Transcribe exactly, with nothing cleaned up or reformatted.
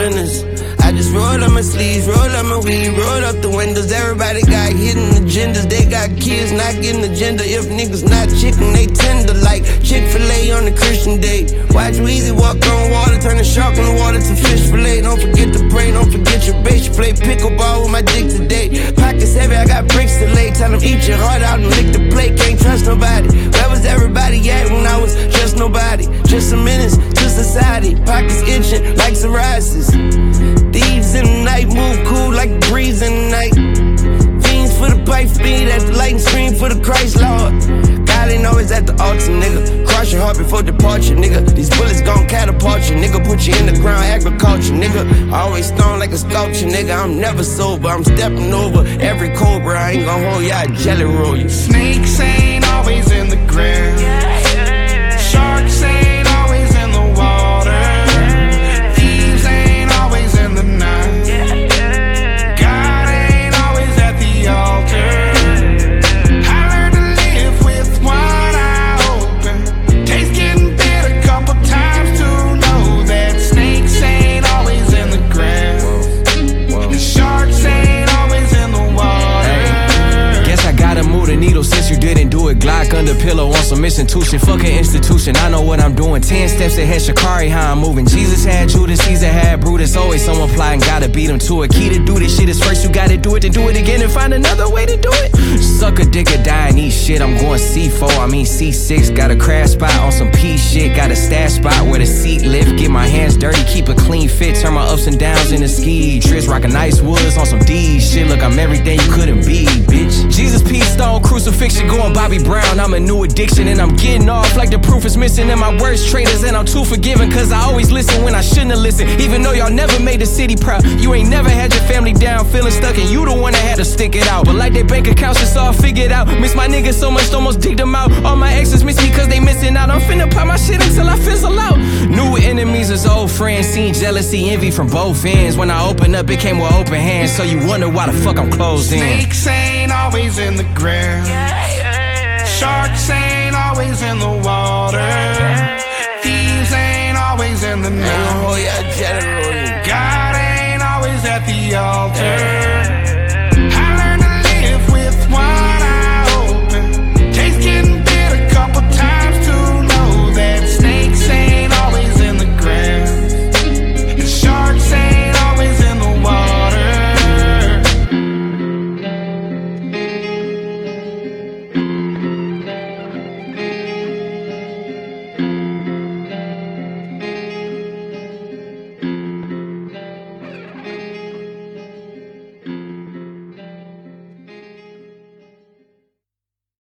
winners. I just rolled up my sleeves, rolled up my weed, rolled up the windows. Everybody got hidden agendas. They got kids not getting agenda. If niggas not chicken, they tender like Chick-fil-A on a Christian day. Watch Weezy walk on water, turn the shark in the water to fish fillet. Don't forget to pray, don't forget your base. You play pickleball with my dick today. Pockets heavy, I got bricks to lay. Tell them eat your heart out and lick the plate. Can't trust nobody. Where was everybody at when I was just nobody? Just a menace to society. Pockets itching like psoriasis. Thieves in the night move cool like a breeze in the night. Fiends for the pipe speed at the light and scream for the Christ Lord. God ain't always at the altar, nigga. Cross your heart before departure, nigga. These bullets gon' catapult you, nigga. Put you in the ground, agriculture, nigga. Always stone like a sculpture, nigga. I'm never sober, I'm stepping over every cobra. I ain't gon' hold ya, I jelly roll you. Snakes ain't always in the ground. Sharks ain't always in the water. Thieves ain't always in the night. God ain't always at the altar. I learned to live with one eye open. Taste getting bit a couple times to know that snakes ain't always in the ground. And sharks ain't always in the water. Hey, guess I gotta move the needle since you didn't do it. Glock under pillow on some institution. Fuck an institution, I know what I'm doing. Ten steps ahead, Sha'Carri, how I'm moving. Jesus had Judas, Caesar had Brutus. Always someone plotting, gotta beat him to it. Key to do this shit is first you gotta do it, then do it again and find another way to do it. Suck a dick or die and eat shit. I'm going C four, I mean C six. Got a crash spot on some P shit. Got a stash spot where the seat lift. Get my hands dirty, keep a clean fit. Turn my ups and downs into ski trips. Rockin' nice woods on some D shit. Look, I'm everything you couldn't be, bitch. Jesus, peace, stone, crucifixion, going Bobby Brown. I'm a new addiction and I'm getting off like the proof is missing in my worst traitors. And I'm too forgiving cause I always listen when I shouldn't have listened. Even though y'all never made the city proud. You ain't never had your family down, feeling stuck, and you the one that had to stick it out. But like they bank accounts, it's all figured out. Miss my niggas so much, almost digged them out. All my exes miss me cause they missing out. I'm finna pop my shit until I fizzle out. New enemies is old friends. Seen jealousy, envy from both ends. When I open up, it came with open hands. So you wonder why the fuck I'm closed in. Snakes ain't always in the ground. Sharks ain't always in the water. Thieves ain't always in the night. I ain't gon' hold ya, jelly roll.